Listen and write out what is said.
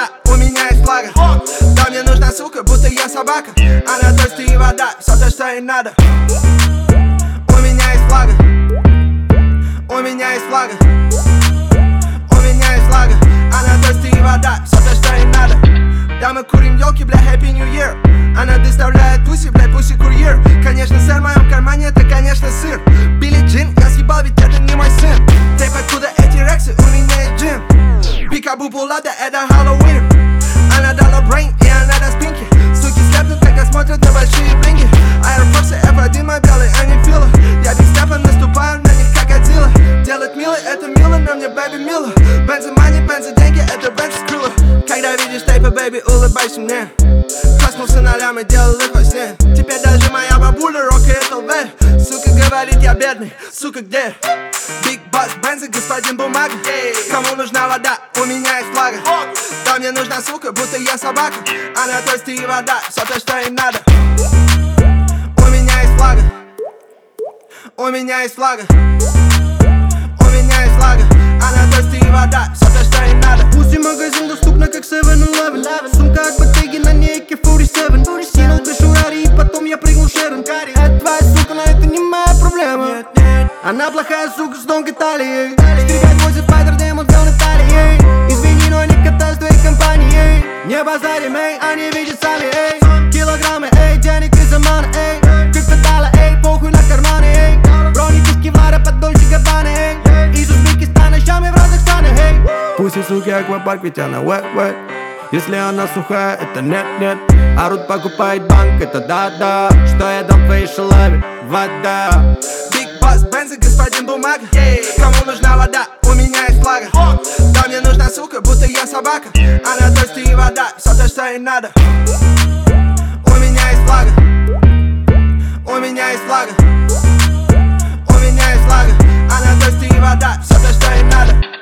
вода, у меня есть флага. Да мне нужна сука, будто я собака. Она дождь и вода, все то, что ей надо. У меня есть флага. У меня есть флага. У меня есть флага. Она дождь и вода, все то, что ей надо. Да мы курим елки, бля, Happy New Year. Она доставляет пуси, бля, пуси-курьер. Конечно, сыр в моем кармане, это, конечно, сыр. Билли Джин, я съебал, ведь это не мой сын. Тейп, откуда эти рексы, у меня есть джин. Пикабу пулада, это Хэллоуин. Она дала брейн, и она даст пинки. Суки слепнут, когда смотрят на большие блинги. Аэрофорсы F1, мой белый, они фила. Я Биг Стефан, наступаю на них как Годзилла. Делать мило, это мило, но мне бэби мило. Бензы мани, бензы деньги, это бензы скрыло. Когда видишь тейпы, бэби, улыбайся мне. Коснулся нолями, делал их во сне. Теперь даже моя бабуля рокает ЛВ. Сука говорит, я бедный, сука где? Биг Бас, бензы, господин бумага. Кому нужна вода, у меня есть флага. Да мне нужна сука, будто я собака. Она дождь и вода, все то, что ей надо. У меня есть флага. У меня есть флага. У меня есть флага. Она дождь и вода, все то, что ей надо. Пусть магазин доступна как 7-Eleven. Сумка от Bottega на ней AK-47. Скинул крышу Рари и потом я прыгнул Шерон. Это твоя сука, но это не моя проблема. Она плохая сука с тонкой талией. 458 Spider Demon взял на талии. Извини, но не катаюсь в твоей компании. Не базарим, эй, они видят сами, эй. Килограммы, эй, денег из Омана, эй. Криптодала, эй, похуй на карманы, эй. Броники с Кевлара под Дольче Габбана, эй. Из Узбекистана, щами в разных странах, эй. Пусть и суки аквапарк, ведь она wet. Если она сухая, это нет. Арут покупает банк, это да. Что я дам твоей шалаве? Вода. Биг Бас, бензы, господин бумага. Кому нужна вода, у меня есть флага. Да мне нужна сука, будто я собака. Она дождь и вода, все то, что ей надо. У меня есть флага. У меня есть флага. У меня есть флага. Она дождь и вода, все то, что ей надо.